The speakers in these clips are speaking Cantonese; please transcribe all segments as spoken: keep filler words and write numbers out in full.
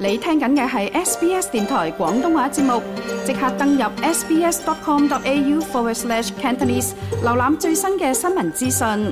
你聽緊嘅係 S B S 電台廣東話節目，即刻登入 sbs.com.au forward slash Cantonese， 瀏覽最新嘅新聞資訊。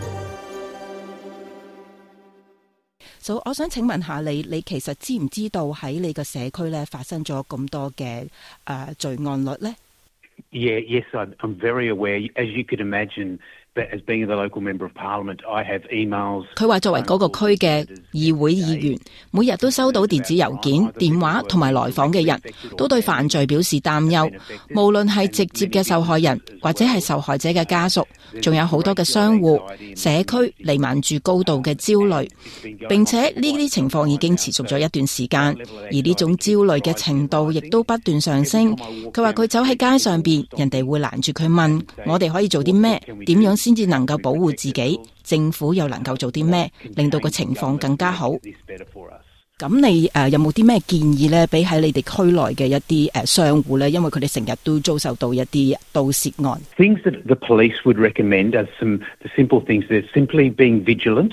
So, 我想請問下你，你其實知唔知道喺你個社區咧發生咗咁多嘅誒、呃、罪案率咧？ Yeah, yes, I'm very aware. As you could imagine, as being the local member of parliament, I have emails. 佢話作為嗰個區嘅議會議員，每日都收到電子郵件、電話同埋來訪嘅人，都對犯罪表示擔憂。無論係直接嘅受害人，或者係受害者嘅家屬，仲有好多嘅商戶、社區彌漫住高度嘅焦慮，並且呢啲情況已經持續咗一段時間，而呢種焦慮嘅程度亦都不斷上升。佢話佢走喺街上邊，人哋會攔住佢問：我哋可以做啲咩？點樣先至能夠保護自己？政府又能夠做啲咩，令到個情況更加好？咁你誒、呃、有冇啲咩建議咧，俾喺你哋區內嘅一啲誒、呃、商戶咧？因為佢哋成日都遭受到一啲盜竊案。 Things that the police would recommend are some the simple things. They're simply being vigilant,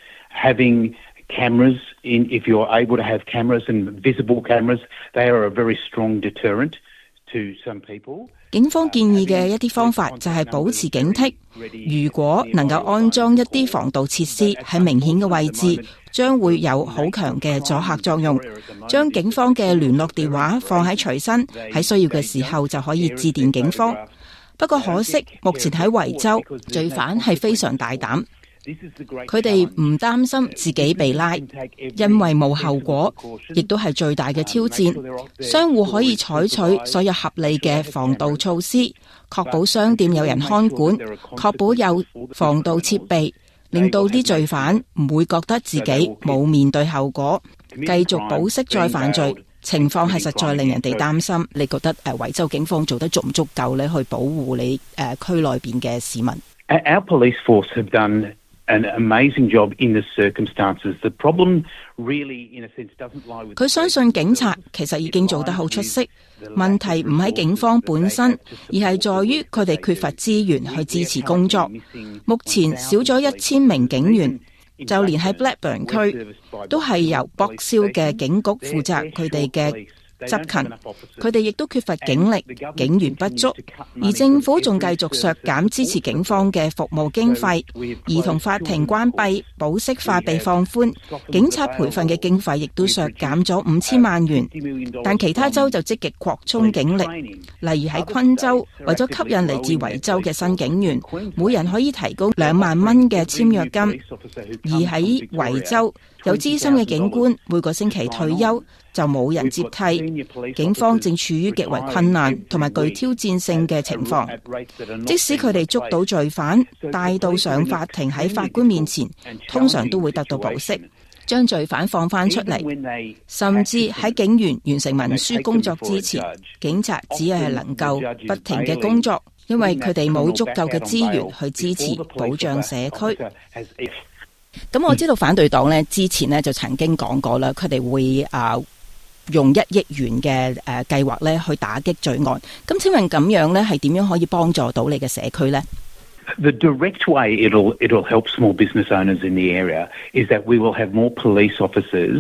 having cameras in. If you're able to have cameras and visible cameras, they are a very strong deterrent to some people. 警方建議嘅一啲方法就係保持警惕，如果能夠安裝一啲防盜設施喺明顯嘅位置，將會有好強嘅阻嚇作用。將警方嘅聯絡電話放喺隨身，喺需要嘅時候就可以致電警方。不過可惜，目前喺維州，罪犯係非常大膽。佢哋唔擔心自己被拉，因為冇後果，亦都係最大嘅挑戰。商戶可以採取所有合理嘅防盜措施，確保商店有人看管，確保有防盜設備，令到啲罪犯唔會覺得自己冇面對後果，繼續保釋再犯罪。情況係實在令人哋擔心。你覺得誒維州警方做得足唔足夠咧，去保護你誒區內邊嘅市民？ Our police force have done an amazing job in the circumstances. The problem really, in a sense, doesn't lie with. 佢相信警察其實已經做得好出色，問題唔喺警方本身，而係在於佢哋缺乏資源去支持工作。目前少咗一千名警員，就連喺 Blackburn 區都係由博肖嘅警局負責佢哋嘅執勤，佢哋亦都缺乏警力，警員不足，而政府仲繼續削減支持警方嘅服務經費，兒童法庭關閉，保釋法被放寬，警察培訓嘅經費亦都削減咗五千萬元。但其他州就積極擴充警力，例如喺昆州，為咗吸引嚟自維州嘅新警員，每人可以提供兩萬蚊嘅簽約金，而喺維州有資深嘅警官每個星期退休，就冇人接替，警方正處於極為困難同埋具挑戰性嘅情況。即使佢哋捉到罪犯，帶到上法庭喺法官面前，通常都會得到保釋，將罪犯放返出嚟。甚至喺警員完成文書工作之前，警察只係能夠不停嘅工作，因為佢哋冇足夠嘅資源去支持保障社區。咁我知道反對黨咧之前咧就曾經講過啦，佢哋會啊、呃、用一億元嘅誒、呃、計劃咧去打擊罪案。咁請問咁樣咧係點樣可以幫助到你嘅社區咧？ The direct way it'll it'll help small business owners in the area is that we will have more police officers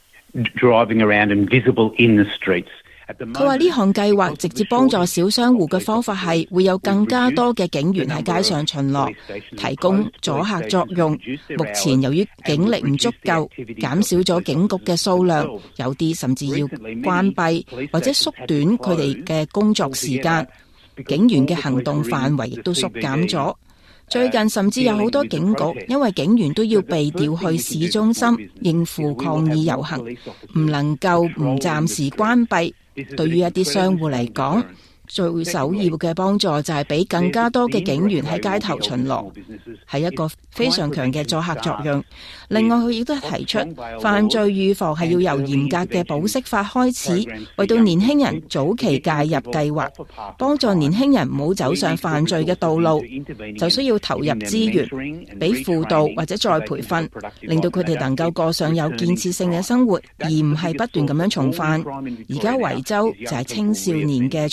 driving around and visible in the streets. 佢話呢項計劃直接幫助小商戶嘅方法係會有更加多嘅警員喺街上巡邏，提供阻嚇作用。目前由於警力唔足夠，減少咗警局嘅數量，有啲甚至要關閉或者縮短佢哋嘅工作時間，警員嘅行動範圍亦都縮減咗。最近甚至有好多警局因為警員都要被調去市中心應付抗議遊行，唔能夠唔暫時關閉。對於一啲商戶嚟講，最首要嘅幫助就係俾更加多嘅警員喺街頭巡邏，係一個非常強嘅阻嚇作用。另外佢亦都提出犯罪預防係要由嚴格嘅保釋法開始，為到年輕人早期介入計劃，幫助年輕人唔好走上犯罪嘅道路，就需要投入資源，俾輔導或者再培訓，令到佢哋能夠過上有建設性嘅生活，而唔係不斷咁樣重犯。而家維州就係青少年嘅重犯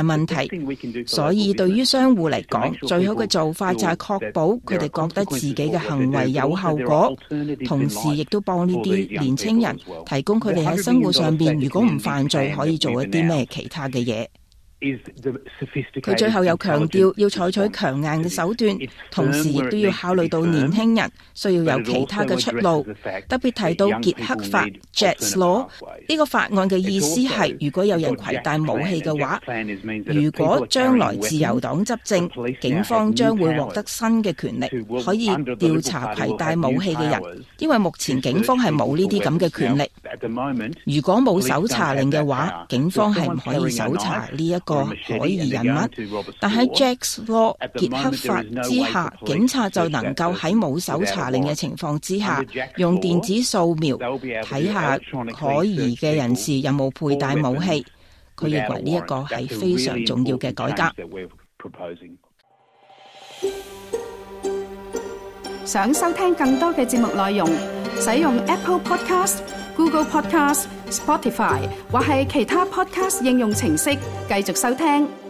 問題。所以對於商戶嚟講，最好嘅做法就係確保佢哋覺得自己嘅行為有後果，同時亦都幫呢啲年青人提供佢哋喺生活上邊如果唔犯罪可以做一啲咩其他嘅嘢。佢最後又強調要採取強硬嘅手段，同時亦都要考慮到年輕人需要有其他嘅出路。特別提到傑克法 Jet's Law 呢個法案嘅意思係，如果有人攜帶武器嘅話，如果將來自由黨執政，警方將會獲得新嘅權力，可以調查攜帶武器嘅人，因為目前警方係冇呢啲咁嘅權力。如果冇搜查令嘅話，警方係唔可以搜查呢一個可疑人物，但喺 Jet's Law 傑克法之下，警察就能夠喺冇搜查令嘅情況之下，用電子掃描睇下可疑嘅人士有冇佩戴武器。佢認為呢一個係非常重要嘅改革。 想收聽更多嘅節目內容，使用 Apple Podcast、Google Podcast、Spotify 或係其他 Podcast 應用程式繼續收聽。